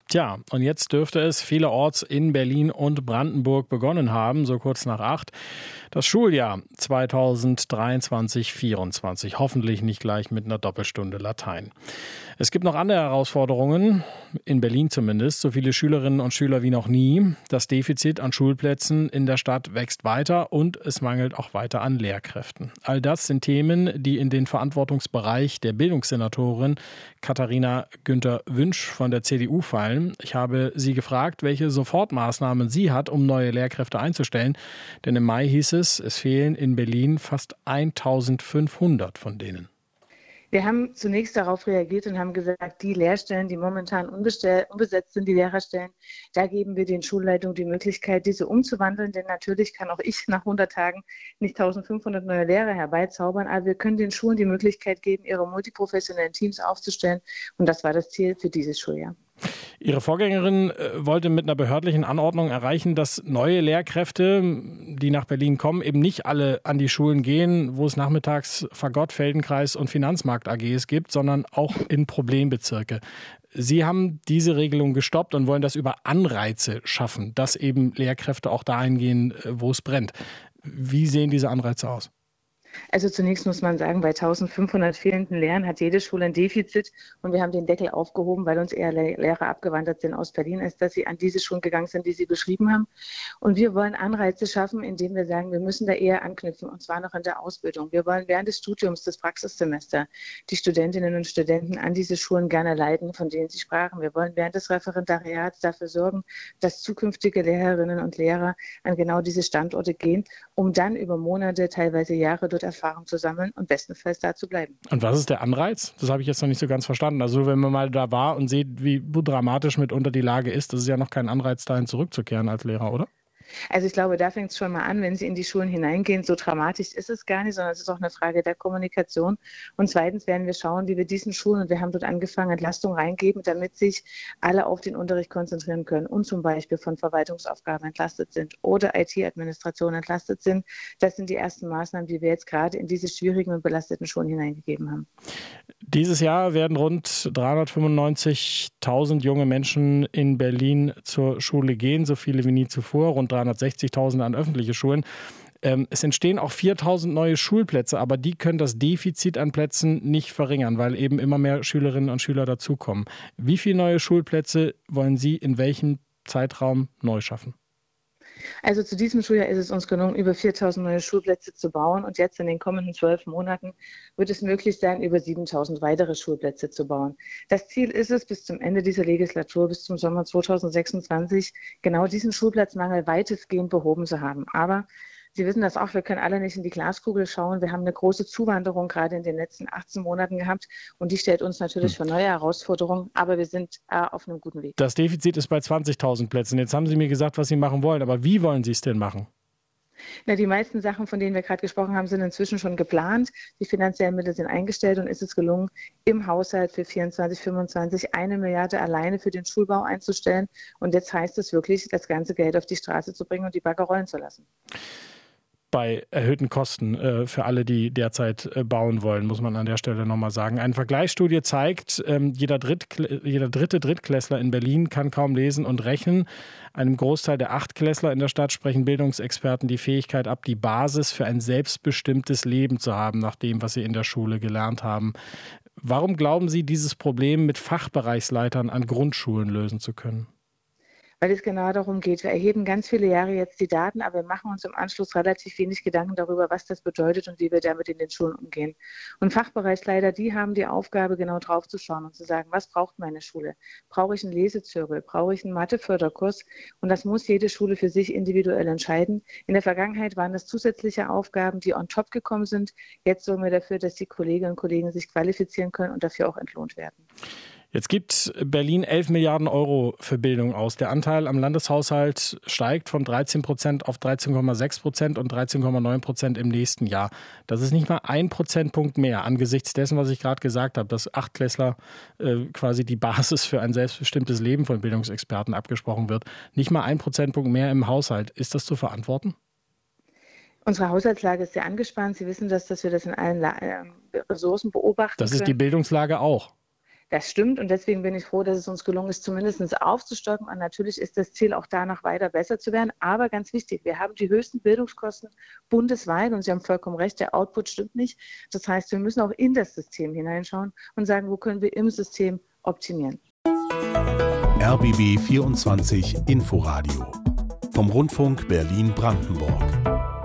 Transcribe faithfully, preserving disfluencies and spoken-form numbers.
Tja, und jetzt dürfte es vielerorts in Berlin und Brandenburg begonnen haben, so kurz nach acht. Das Schuljahr zweitausenddreiundzwanzig vierundzwanzig. Hoffentlich nicht gleich mit einer Doppelstunde Latein. Es gibt noch andere Herausforderungen, in Berlin zumindest. So viele Schülerinnen und Schüler wie noch nie. Das Defizit an Schulplätzen in der Stadt wächst weiter und es mangelt auch weiter an Lehrkräften. All das sind Themen, die in den Verantwortungsbereich der Bildungssenatorin Katharina Günther-Wünsch von der C D U fallen. Ich habe sie gefragt, welche Sofortmaßnahmen sie hat, um neue Lehrkräfte einzustellen. Denn im Mai hieß es, es fehlen in Berlin fast eintausendfünfhundert von denen. Wir haben zunächst darauf reagiert und haben gesagt, die Lehrstellen, die momentan unbesetzt sind, die Lehrerstellen, da geben wir den Schulleitungen die Möglichkeit, diese umzuwandeln. Denn natürlich kann auch ich nach hundert Tagen nicht eintausendfünfhundert neue Lehrer herbeizaubern. Aber wir können den Schulen die Möglichkeit geben, ihre multiprofessionellen Teams aufzustellen. Und das war das Ziel für dieses Schuljahr. Ihre Vorgängerin wollte mit einer behördlichen Anordnung erreichen, dass neue Lehrkräfte, die nach Berlin kommen, eben nicht alle an die Schulen gehen, wo es nachmittags Fagott, Feldenkreis und Finanzmarkt A Gs gibt, sondern auch in Problembezirke. Sie haben diese Regelung gestoppt und wollen das über Anreize schaffen, dass eben Lehrkräfte auch dahin gehen, wo es brennt. Wie sehen diese Anreize aus? Also zunächst muss man sagen, bei eintausendfünfhundert fehlenden Lehrern hat jede Schule ein Defizit und wir haben den Deckel aufgehoben, weil uns eher Lehrer abgewandert sind aus Berlin, als dass sie an diese Schulen gegangen sind, die Sie beschrieben haben. Und wir wollen Anreize schaffen, indem wir sagen, wir müssen da eher anknüpfen und zwar noch in der Ausbildung. Wir wollen während des Studiums, des Praxissemesters, die Studentinnen und Studenten an diese Schulen gerne leiten, von denen Sie sprachen. Wir wollen während des Referendariats dafür sorgen, dass zukünftige Lehrerinnen und Lehrer an genau diese Standorte gehen, um dann über Monate, teilweise Jahre dort Erfahrung zu sammeln und bestenfalls da zu bleiben. Und was ist der Anreiz? Das habe ich jetzt noch nicht so ganz verstanden. Also wenn man mal da war und sieht, wie dramatisch mitunter die Lage ist, das ist ja noch kein Anreiz, dahin zurückzukehren als Lehrer, oder? Also ich glaube, da fängt es schon mal an, wenn Sie in die Schulen hineingehen. So dramatisch ist es gar nicht, sondern es ist auch eine Frage der Kommunikation. Und zweitens werden wir schauen, wie wir diesen Schulen, und wir haben dort angefangen, Entlastung reingeben, damit sich alle auf den Unterricht konzentrieren können und zum Beispiel von Verwaltungsaufgaben entlastet sind oder I T-Administration entlastet sind. Das sind die ersten Maßnahmen, die wir jetzt gerade in diese schwierigen und belasteten Schulen hineingegeben haben. Dieses Jahr werden rund dreihundertfünfundneunzigtausend junge Menschen in Berlin zur Schule gehen, so viele wie nie zuvor, rund dreihundertsechzigtausend an öffentliche Schulen. Es entstehen auch viertausend neue Schulplätze, aber die können das Defizit an Plätzen nicht verringern, weil eben immer mehr Schülerinnen und Schüler dazukommen. Wie viele neue Schulplätze wollen Sie in welchem Zeitraum neu schaffen? Also zu diesem Schuljahr ist es uns gelungen, über viertausend neue Schulplätze zu bauen und jetzt in den kommenden zwölf Monaten wird es möglich sein, über siebentausend weitere Schulplätze zu bauen. Das Ziel ist es, bis zum Ende dieser Legislatur, bis zum Sommer zweitausendsechsundzwanzig, genau diesen Schulplatzmangel weitestgehend behoben zu haben. Aber Sie wissen das auch, wir können alle nicht in die Glaskugel schauen. Wir haben eine große Zuwanderung gerade in den letzten achtzehn Monaten gehabt und die stellt uns natürlich vor neue Herausforderungen, aber wir sind äh, auf einem guten Weg. Das Defizit ist bei zwanzigtausend Plätzen. Jetzt haben Sie mir gesagt, was Sie machen wollen, aber wie wollen Sie es denn machen? Na, die meisten Sachen, von denen wir gerade gesprochen haben, sind inzwischen schon geplant. Die finanziellen Mittel sind eingestellt und ist es gelungen, im Haushalt für vierundzwanzig fünfundzwanzig eine Milliarde alleine für den Schulbau einzustellen. Und jetzt heißt es wirklich, das ganze Geld auf die Straße zu bringen und die Bagger rollen zu lassen. Bei erhöhten Kosten äh, für alle, die derzeit äh, bauen wollen, muss man an der Stelle nochmal sagen. Eine Vergleichsstudie zeigt, ähm, jeder, Drittkl- jeder dritte Drittklässler in Berlin kann kaum lesen und rechnen. Einem Großteil der Achtklässler in der Stadt sprechen Bildungsexperten die Fähigkeit ab, die Basis für ein selbstbestimmtes Leben zu haben, nach dem, was sie in der Schule gelernt haben. Warum glauben Sie, dieses Problem mit Fachbereichsleitern an Grundschulen lösen zu können? Weil es genau darum geht. Wir erheben ganz viele Jahre jetzt die Daten, aber wir machen uns im Anschluss relativ wenig Gedanken darüber, was das bedeutet und wie wir damit in den Schulen umgehen. Und Fachbereichsleiter, die haben die Aufgabe, genau drauf zu schauen und zu sagen, was braucht meine Schule? Brauche ich einen Lesezirkel? Brauche ich einen Matheförderkurs? Und das muss jede Schule für sich individuell entscheiden. In der Vergangenheit waren das zusätzliche Aufgaben, die on top gekommen sind. Jetzt sorgen wir dafür, dass die Kolleginnen und Kollegen sich qualifizieren können und dafür auch entlohnt werden. Jetzt gibt Berlin elf Milliarden Euro für Bildung aus. Der Anteil am Landeshaushalt steigt von dreizehn Prozent auf dreizehn Komma sechs Prozent und dreizehn Komma neun Prozent im nächsten Jahr. Das ist nicht mal ein Prozentpunkt mehr angesichts dessen, was ich gerade gesagt habe, dass Achtklässler äh, quasi die Basis für ein selbstbestimmtes Leben von Bildungsexperten abgesprochen wird. Nicht mal ein Prozentpunkt mehr im Haushalt. Ist das zu verantworten? Unsere Haushaltslage ist sehr angespannt. Sie wissen das, dass wir das in allen La- äh, Ressourcen beobachten Das ist können. die Bildungslage auch. Das stimmt und deswegen bin ich froh, dass es uns gelungen ist, zumindest aufzustocken. Und natürlich ist das Ziel auch danach weiter besser zu werden. Aber ganz wichtig, wir haben die höchsten Bildungskosten bundesweit und Sie haben vollkommen recht, der Output stimmt nicht. Das heißt, wir müssen auch in das System hineinschauen und sagen, wo können wir im System optimieren. R B B vierundzwanzig Inforadio vom Rundfunk Berlin-Brandenburg.